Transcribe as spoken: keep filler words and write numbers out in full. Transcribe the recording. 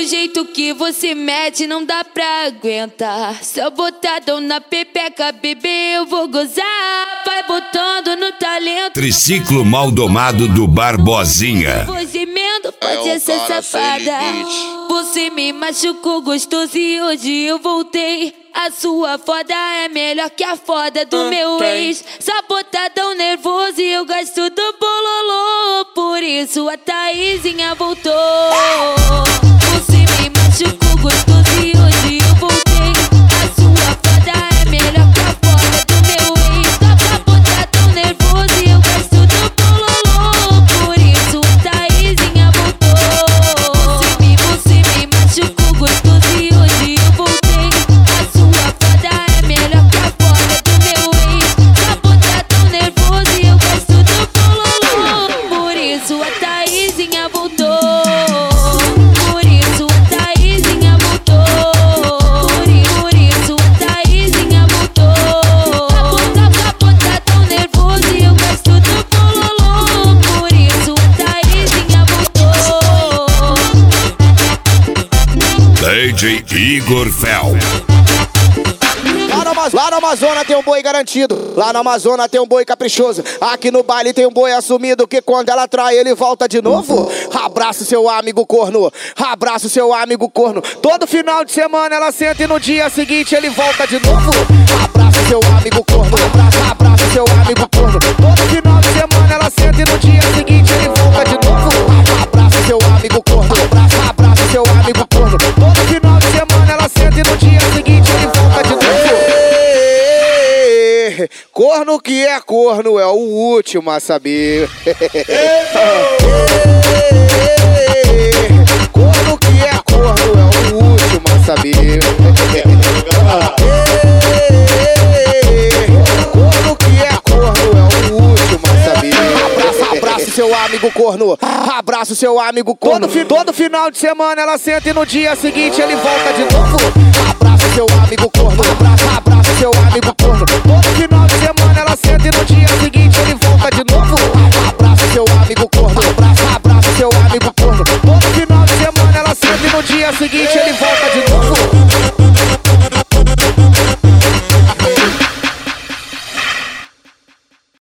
jeito que você mete não dá pra aguentar. Só botadão na pepeca, bebê, eu vou gozar. Vai botando no talento. Triciclo mal domado do Barbosinha. Fazimento, pode é ser safada. Você me machucou gostoso e hoje eu voltei. A sua foda é melhor que a foda do uh, meu tem. ex. Só botadão nervoso e eu gasto do bololô. Por isso a Thaisinha voltou. Você me machucou gostoso e hoje eu voltei. A sua foda é melhor que a foda do meu ex. Só botadão nervoso e eu gasto do bololô. Por isso a Thaisinha voltou. Você me, você me machucou gostoso e hoje eu voltei. D J Igor Fel. Lá na Amazônia tem um boi garantido. Lá na Amazônia tem um boi caprichoso. Aqui no baile tem um boi assumido que quando ela trai ele volta de novo. Abraço seu amigo corno. Abraço seu amigo corno. Todo final de semana ela senta e no dia seguinte ele volta de novo. Abraço seu amigo corno. Abraço, abraço seu amigo corno. Todo final de semana ela senta e no dia seguinte ele volta de novo. Abraço seu amigo corno. Abraço, abraço seu amigo corno. Todo final de semana ela senta e no dia seguinte ele volta de novo. Corno que é corno é o último a saber. Corno que é corno é o último a saber. Corno que é corno é o último a saber. Abraço, abraço seu amigo corno. Abraço seu amigo corno. Todo, todo final de semana ela senta e no dia seguinte ele volta de novo. Abraço seu amigo corno. Abraço, abraço seu amigo corno. Todo final de semana ela senta e no dia seguinte ele volta de novo. Abraço seu amigo corno. Abraço, abraço seu amigo corno. Todo final de semana ela senta e no dia seguinte ele volta de novo.